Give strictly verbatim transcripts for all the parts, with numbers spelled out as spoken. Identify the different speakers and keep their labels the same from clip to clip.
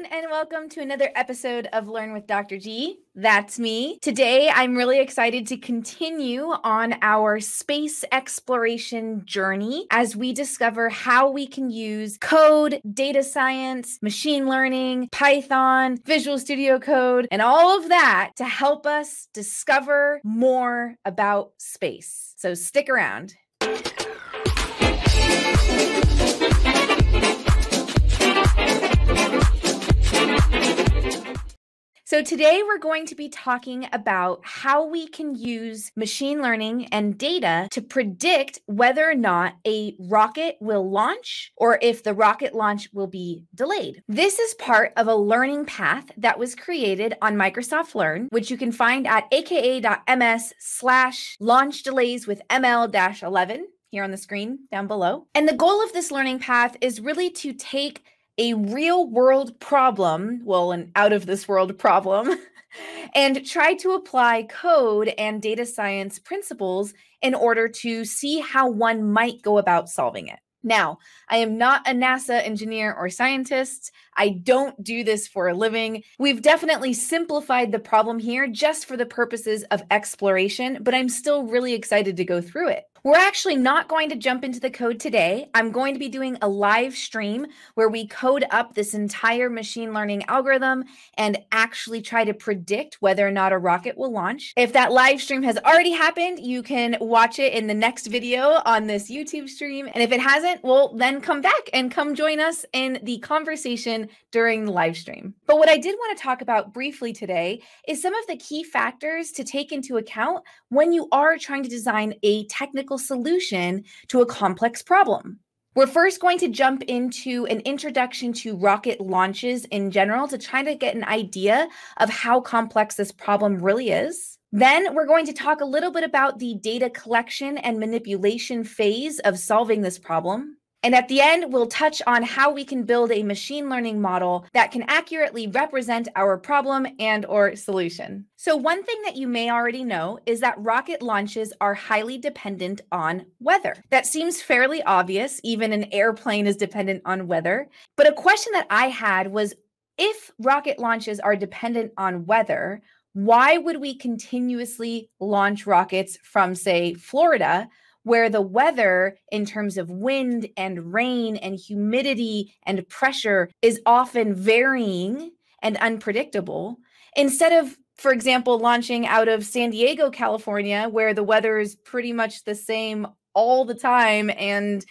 Speaker 1: And welcome to another episode of Learn with Doctor G. That's me. Today, I'm really excited to continue on our space exploration journey as we discover how we can use code, data science, machine learning, Python, Visual Studio Code, and all of that to help us discover more about space. So stick around. So today we're going to be talking about how we can use machine learning and data to predict whether or not a rocket will launch or if the rocket launch will be delayed. This is part of a learning path that was created on Microsoft Learn, which you can find at aka.ms slash launch delays with M L eleven here on the screen down below. And the goal of this learning path is really to take a real world problem, well, an out of this world problem, and try to apply code and data science principles in order to see how one might go about solving it. Now, I am not a NASA engineer or scientist. I don't do this for a living. We've definitely simplified the problem here just for the purposes of exploration, but I'm still really excited to go through it. We're actually not going to jump into the code today. I'm going to be doing a live stream where we code up this entire machine learning algorithm and actually try to predict whether or not a rocket will launch. If that live stream has already happened, you can watch it in the next video on this YouTube stream. And if it hasn't, well, then come back and come join us in the conversation during the live stream. But what I did want to talk about briefly today is some of the key factors to take into account when you are trying to design a technical solution to a complex problem. We're first going to jump into an introduction to rocket launches in general to try to get an idea of how complex this problem really is. Then we're going to talk a little bit about the data collection and manipulation phase of solving this problem. And at the end, we'll touch on how we can build a machine learning model that can accurately represent our problem and or solution. So one thing that you may already know is that rocket launches are highly dependent on weather. That seems fairly obvious. Even an airplane is dependent on weather. But a question that I had was, if rocket launches are dependent on weather, why would we continuously launch rockets from, say, Florida, where the weather in terms of wind and rain and humidity and pressure is often varying and unpredictable, instead of, for example, launching out of San Diego, California, where the weather is pretty much the same all the time and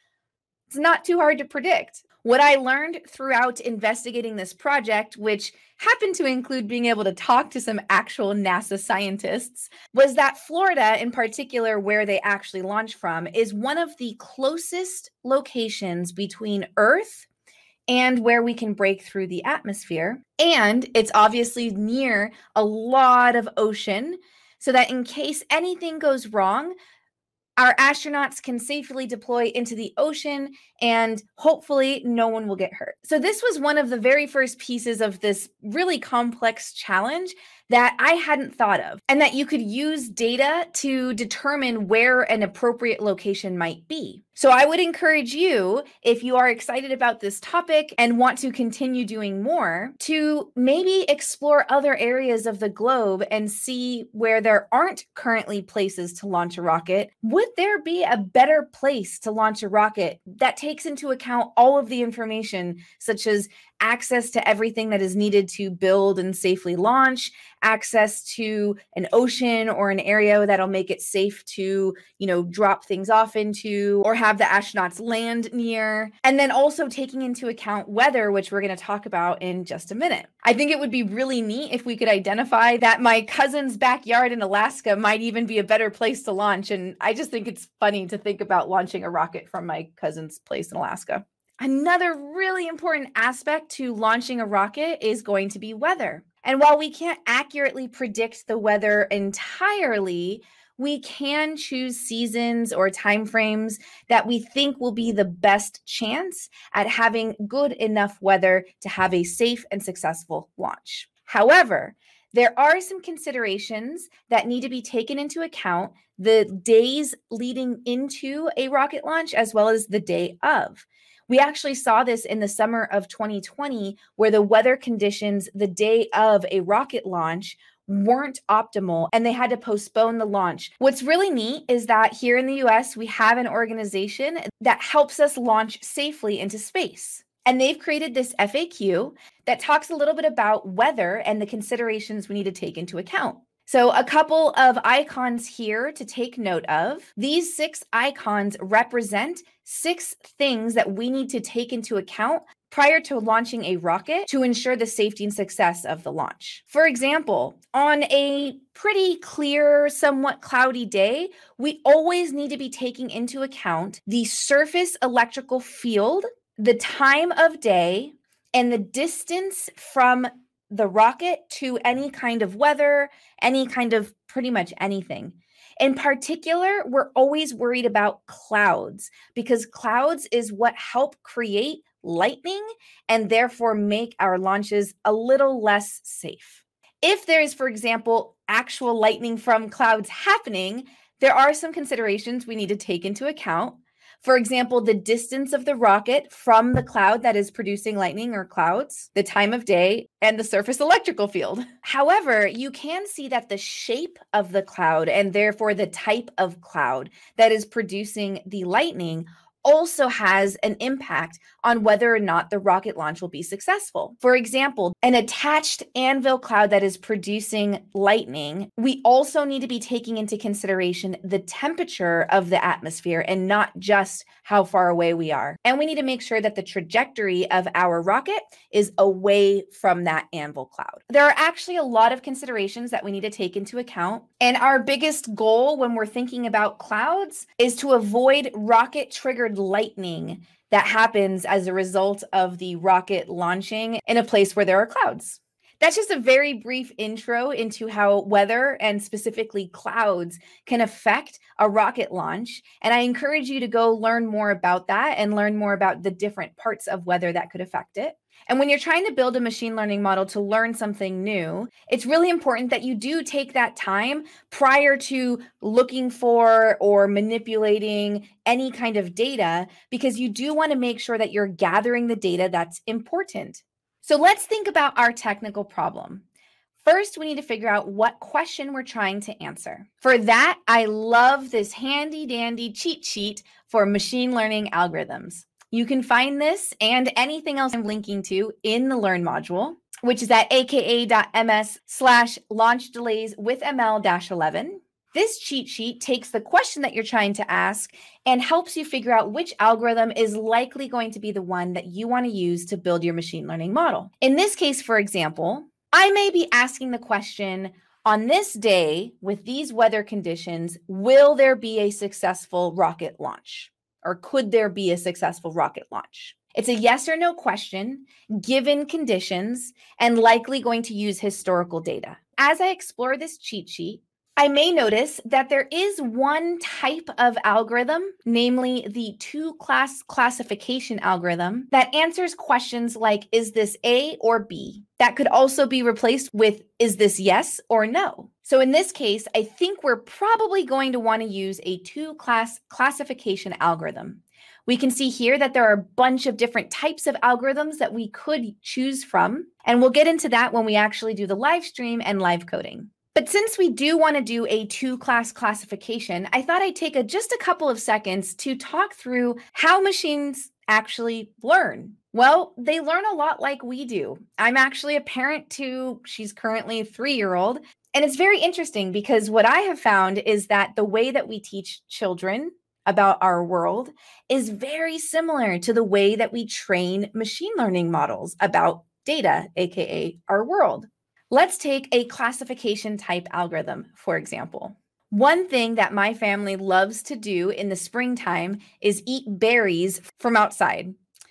Speaker 1: it's not too hard to predict. What I learned throughout investigating this project, which happened to include being able to talk to some actual NASA scientists, was that Florida, in particular, where they actually launch from, is one of the closest locations between Earth and where we can break through the atmosphere. And it's obviously near a lot of ocean, so that in case anything goes wrong, our astronauts can safely deploy into the ocean and hopefully no one will get hurt. So this was one of the very first pieces of this really complex challenge that I hadn't thought of, and that you could use data to determine where an appropriate location might be. So I would encourage you, if you are excited about this topic and want to continue doing more, to maybe explore other areas of the globe and see where there aren't currently places to launch a rocket. Would there be a better place to launch a rocket that takes into account all of the information, such as access to everything that is needed to build and safely launch, access to an ocean or an area that'll make it safe to, you know, drop things off into or have the astronauts land near, and then also taking into account weather, which we're going to talk about in just a minute. I think it would be really neat if we could identify that my cousin's backyard in Alaska might even be a better place to launch. And I just think it's funny to think about launching a rocket from my cousin's place in Alaska. Another really important aspect to launching a rocket is going to be weather. And while we can't accurately predict the weather entirely, we can choose seasons or timeframes that we think will be the best chance at having good enough weather to have a safe and successful launch. However, there are some considerations that need to be taken into account the days leading into a rocket launch as well as the day of. We actually saw this in the summer of twenty twenty, where the weather conditions the day of a rocket launch weren't optimal and they had to postpone the launch. What's really neat is that here in the U S, we have an organization that helps us launch safely into space. And they've created this F A Q that talks a little bit about weather and the considerations we need to take into account. So a couple of icons here to take note of. These six icons represent six things that we need to take into account prior to launching a rocket to ensure the safety and success of the launch. For example, on a pretty clear, somewhat cloudy day, we always need to be taking into account the surface electrical field, the time of day, and the distance from the rocket to any kind of weather, any kind of pretty much anything. In particular, we're always worried about clouds because clouds is what help create lightning and therefore make our launches a little less safe. If there is, for example, actual lightning from clouds happening, there are some considerations we need to take into account. For example, the distance of the rocket from the cloud that is producing lightning or clouds, the time of day, and the surface electrical field. However, you can see that the shape of the cloud and therefore the type of cloud that is producing the lightning also has an impact on whether or not the rocket launch will be successful. For example, an attached anvil cloud that is producing lightning, we also need to be taking into consideration the temperature of the atmosphere and not just how far away we are. And we need to make sure that the trajectory of our rocket is away from that anvil cloud. There are actually a lot of considerations that we need to take into account. And our biggest goal when we're thinking about clouds is to avoid rocket-triggered lightning that happens as a result of the rocket launching in a place where there are clouds. That's just a very brief intro into how weather and specifically clouds can affect a rocket launch. And I encourage you to go learn more about that and learn more about the different parts of weather that could affect it. And when you're trying to build a machine learning model to learn something new, it's really important that you do take that time prior to looking for or manipulating any kind of data, because you do want to make sure that you're gathering the data that's important. So let's think about our technical problem. First, we need to figure out what question we're trying to answer. For that, I love this handy dandy cheat sheet for machine learning algorithms. You can find this and anything else I'm linking to in the Learn module, which is at aka.ms slash launch delays with ml eleven. This cheat sheet takes the question that you're trying to ask and helps you figure out which algorithm is likely going to be the one that you want to use to build your machine learning model. In this case, for example, I may be asking the question, on this day with these weather conditions, will there be a successful rocket launch? Or could there be a successful rocket launch? It's a yes or no question, given conditions, and likely going to use historical data. As I explore this cheat sheet, I may notice that there is one type of algorithm, namely the two-class classification algorithm, that answers questions like, is this A or B? That could also be replaced with, is this yes or no? So in this case, I think we're probably going to want to use a two-class classification algorithm. We can see here that there are a bunch of different types of algorithms that we could choose from, and we'll get into that when we actually do the live stream and live coding. But since we do want to do a two-class classification, I thought I'd take a, just a couple of seconds to talk through how machines actually learn. Well, they learn a lot like we do. I'm actually a parent to, she's currently a three-year-old, and it's very interesting because what I have found is that the way that we teach children about our world is very similar to the way that we train machine learning models about data, aka our world. Let's take a classification type algorithm, for example. One thing that my family loves to do in the springtime is eat berries from outside.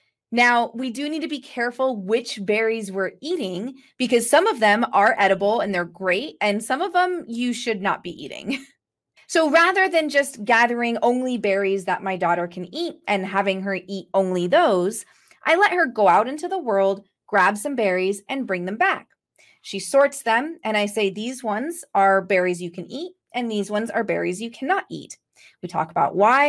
Speaker 1: Now, we do need to be careful which berries we're eating because some of them are edible and they're great, and some of them you should not be eating. So rather than just gathering only berries that my daughter can eat and having her eat only those, I let her go out into the world, grab some berries, and bring them back. She sorts them, and I say, these ones are berries you can eat, and these ones are berries you cannot eat. We talk about why,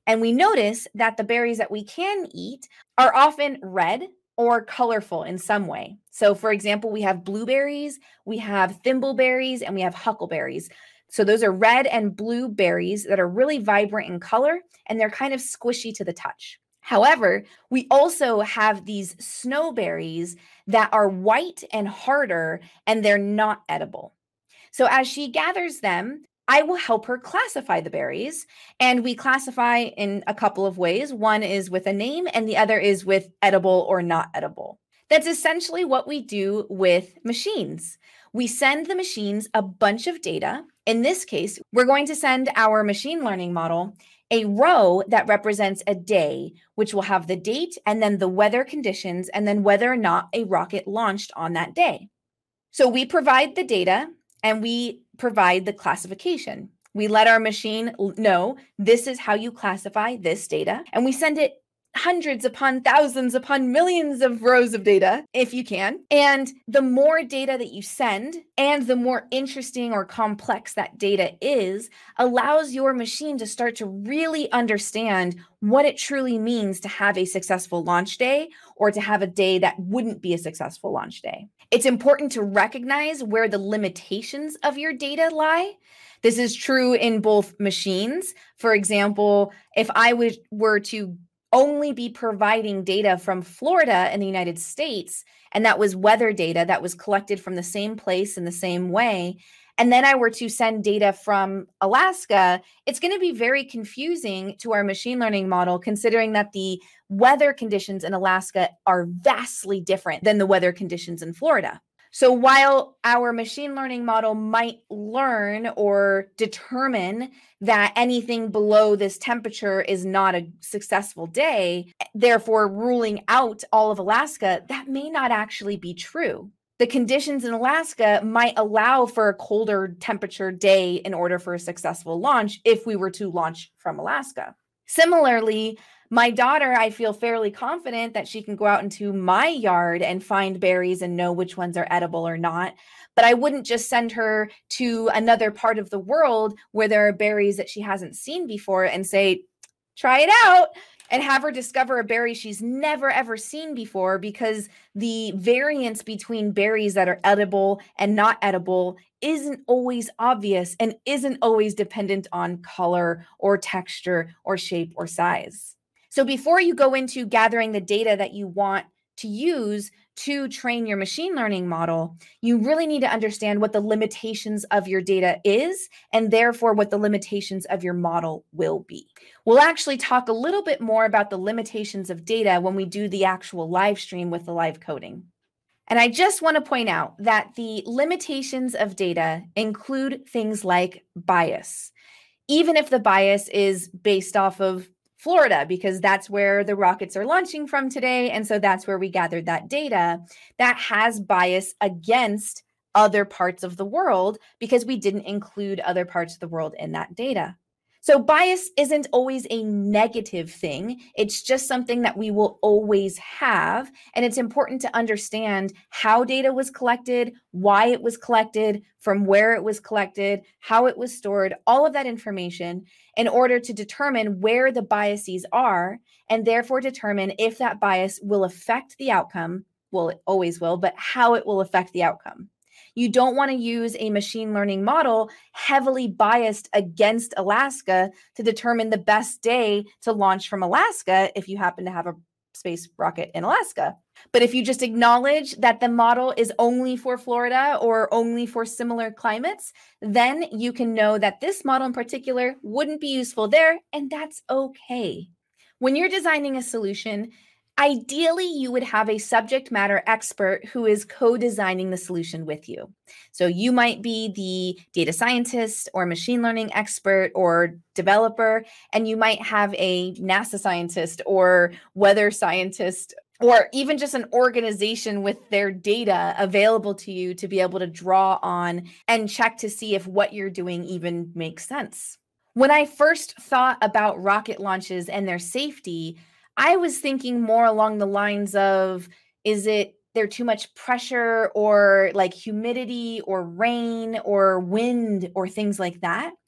Speaker 1: And we notice that the berries that we can eat are often red or colorful in some way. So for example, we have blueberries, we have thimbleberries, and we have huckleberries. So those are red and blue berries that are really vibrant in color, and they're kind of squishy to the touch. However, we also have these snowberries that are white and harder, and they're not edible. So as she gathers them, I will help her classify the berries. And we classify in a couple of ways. One is with a name, and the other is with edible or not edible. That's essentially what we do with machines. We send the machines a bunch of data. In this case, we're going to send our machine learning model a row that represents a day, which will have the date and then the weather conditions and then whether or not a rocket launched on that day. So we provide the data and we provide the classification. We let our machine know this is how you classify this data, and we send it hundreds upon thousands upon millions of rows of data, if you can. And the more data that you send and the more interesting or complex that data is, allows your machine to start to really understand what it truly means to have a successful launch day or to have a day that wouldn't be a successful launch day. It's important to recognize where the limitations of your data lie. This is true in both machines. For example, if I would, were to only be providing data from Florida in the United States, and that was weather data that was collected from the same place in the same way, and then I were to send data from Alaska, it's going to be very confusing to our machine learning model, considering that the weather conditions in Alaska are vastly different than the weather conditions in Florida. So while our machine learning model might learn or determine that anything below this temperature is not a successful day, therefore ruling out all of Alaska, that may not actually be true. The conditions in Alaska might allow for a colder temperature day in order for a successful launch if we were to launch from Alaska. Similarly, my daughter, I feel fairly confident that she can go out into my yard and find berries and know which ones are edible or not. But I wouldn't just send her to another part of the world where there are berries that she hasn't seen before and say, try it out, and have her discover a berry she's never, ever seen before, because the variance between berries that are edible and not edible isn't always obvious and isn't always dependent on color or texture or shape or size. So before you go into gathering the data that you want to use to train your machine learning model, you really need to understand what the limitations of your data is, and therefore what the limitations of your model will be. We'll actually talk a little bit more about the limitations of data when we do the actual live stream with the live coding. And I just want to point out that the limitations of data include things like bias, even if the bias is based off of Florida, because that's where the rockets are launching from today. And so that's where we gathered that data. That has bias against other parts of the world because we didn't include other parts of the world in that data. So bias isn't always a negative thing. It's just something that we will always have. And it's important to understand how data was collected, why it was collected, from where it was collected, how it was stored, all of that information in order to determine where the biases are, and therefore determine if that bias will affect the outcome. Well, it always will, but how it will affect the outcome. You don't want to use a machine learning model heavily biased against Alaska to determine the best day to launch from Alaska if you happen to have a space rocket in Alaska. But if you just acknowledge that the model is only for Florida or only for similar climates, then you can know that this model in particular wouldn't be useful there, and that's okay. When you're designing a solution, ideally, you would have a subject matter expert who is co-designing the solution with you. So you might be the data scientist or machine learning expert or developer, and you might have a NASA scientist or weather scientist, or even just an organization with their data available to you to be able to draw on and check to see if what you're doing even makes sense. When I first thought about rocket launches and their safety, I was thinking more along the lines of, is it there too much pressure or like humidity or rain or wind or things like that?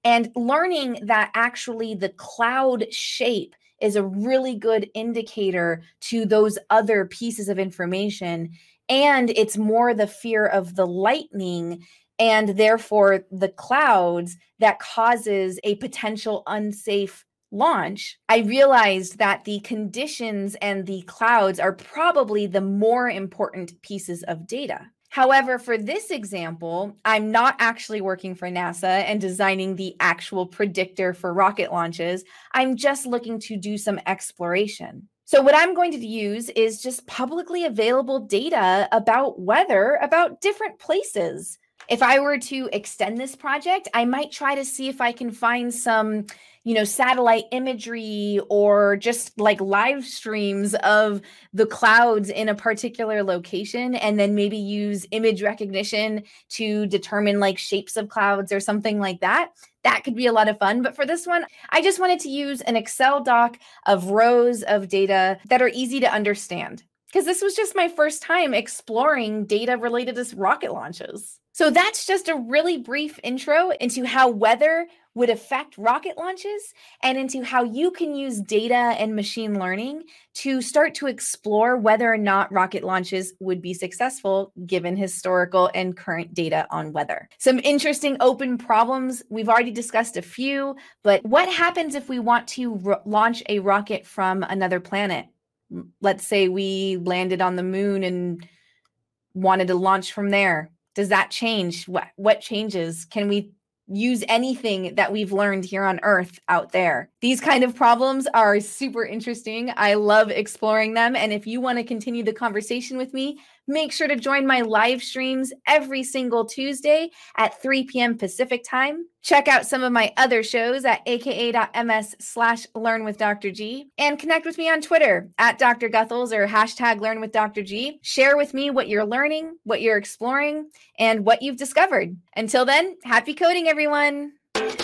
Speaker 1: And learning that actually the cloud shape is a really good indicator to those other pieces of information. And it's more the fear of the lightning and therefore the clouds that causes a potential unsafe launch. I realized that the conditions and the clouds are probably the more important pieces of data. However, for this example, I'm not actually working for NASA and designing the actual predictor for rocket launches. I'm just looking to do some exploration. So what I'm going to use is just publicly available data about weather, about different places. If I were to extend this project, I might try to see if I can find some, you know, satellite imagery or just like live streams of the clouds in a particular location, and then maybe use image recognition to determine like shapes of clouds or something like that. That could be a lot of fun. But for this one, I just wanted to use an Excel doc of rows of data that are easy to understand, because this was just my first time exploring data related to rocket launches. So that's just a really brief intro into how weather would affect rocket launches and into how you can use data and machine learning to start to explore whether or not rocket launches would be successful given historical and current data on weather. Some interesting open problems. We've already discussed a few, but what happens if we want to ro- launch a rocket from another planet? Let's say we landed on the moon and wanted to launch from there. Does that change? What, what changes? Can we use anything that we've learned here on Earth out there? These kind of problems are super interesting. I love exploring them. And if you want to continue the conversation with me, make sure to join my live streams every single Tuesday at three p.m. Pacific time. Check out some of my other shows at aka.ms slash learn with Doctor G, and connect with me on Twitter at Doctor Guthels or hashtag learn with Doctor G. Share with me what you're learning, what you're exploring, and what you've discovered. Until then, happy coding, everyone.